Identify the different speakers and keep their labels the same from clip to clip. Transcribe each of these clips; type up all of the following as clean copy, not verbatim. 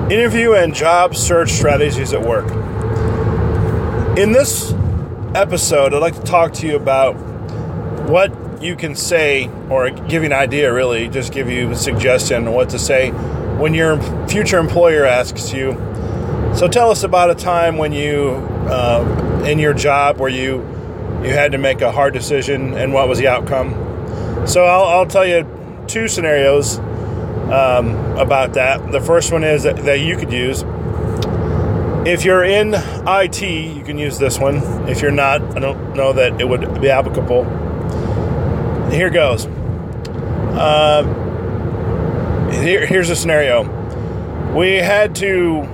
Speaker 1: Interview and job search strategies at work. In this episode, I'd like to talk to you about what you can say, or give you an idea, really, just give you a suggestion on what to say when your future employer asks you, so tell us about a time when you, in your job, where you had to make a hard decision and what was the outcome. So I'll tell you two scenarios about that. The first one is that you could use. If you're in IT, you can use this one. If you're not, I don't know that it would be applicable. Here goes. Here's a scenario. We had to,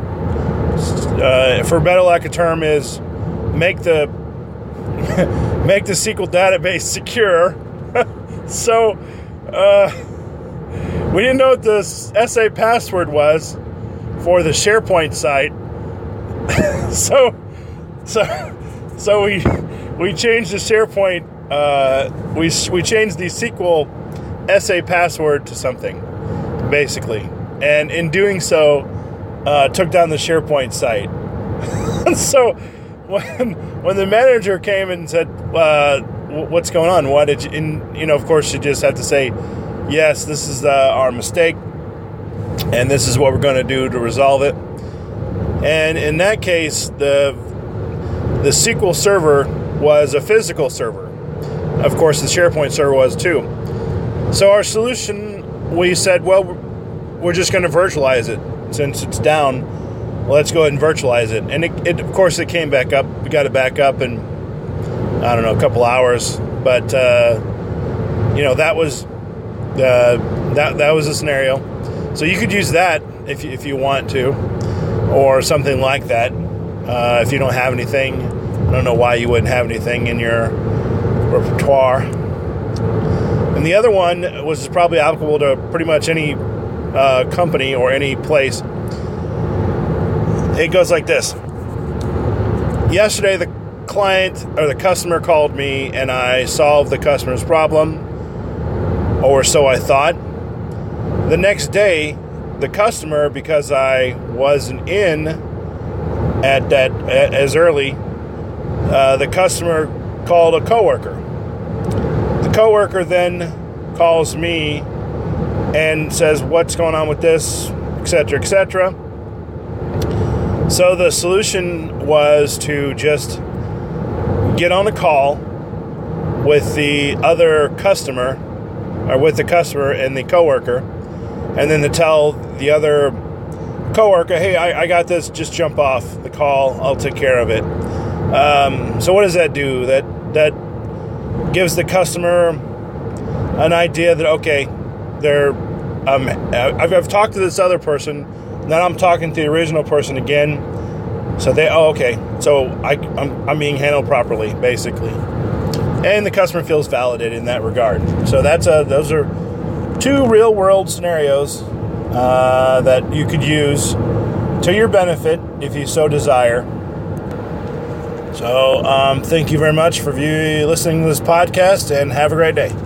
Speaker 1: for better lack of term, is make the SQL database secure. So, we didn't know what the SA password was for the SharePoint site. so we changed the SharePoint. We changed the SQL SA password to something, basically, and in doing so, took down the SharePoint site. So when the manager came and said, "What's going on? What did you?" And, of course, you just have to say, "Yes, this is our mistake, and this is what we're going to do to resolve it." And in that case, the SQL server was a physical server. Of course, the SharePoint server was too. So our solution, we said, well, we're just going to virtualize it. Since it's down, let's go ahead and virtualize it. And it of course, it came back up. We got it back up in, I don't know, a couple hours. But, that was that was a scenario. So you could use that if you want to, or something like that. If you don't have anything, I don't know why you wouldn't have anything in your repertoire. And the other one was probably applicable to pretty much any company or any place. It goes like this. Yesterday, the client or the customer called me, and I solved the customer's problem, or so I thought. The next day, the customer, because I wasn't in at that as early, the customer called a coworker. The coworker then calls me and says, "What's going on with this?" etc., etc. So the solution was to just get on a call with the other customer, or with the customer and the coworker, and then to tell the other coworker, "Hey, I got this, just jump off the call, I'll take care of it." So what does that do? That gives the customer an idea that, okay, I've talked to this other person, now I'm talking to the original person again, so okay, so I'm being handled properly, basically. And the customer feels validated in that regard. So those are two real-world scenarios that you could use to your benefit if you so desire. So thank you very much for listening to this podcast, and have a great day.